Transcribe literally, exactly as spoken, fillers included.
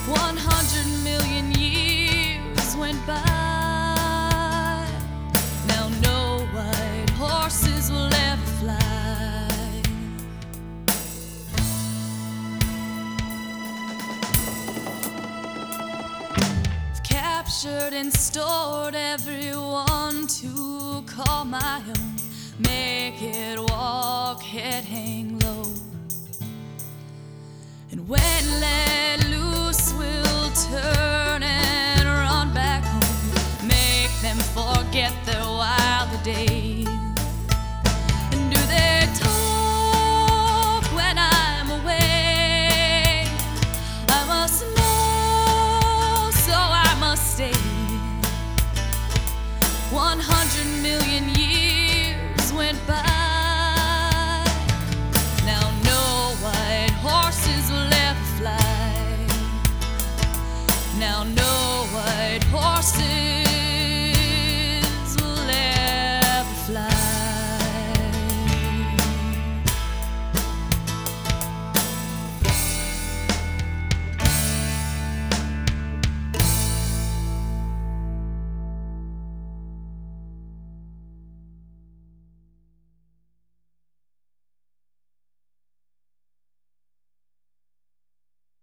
One hundred million years went by. Now no white horses will ever fly. I've captured and stored everyone to call my own. Make it walk, head hang low. And when let loose, we'll turn and run back home. Make them forget their wilder days. And do they talk when I'm away? I must know, so I must stay. One hundred million years went by. Now no white horses will ever fly. Now no white horses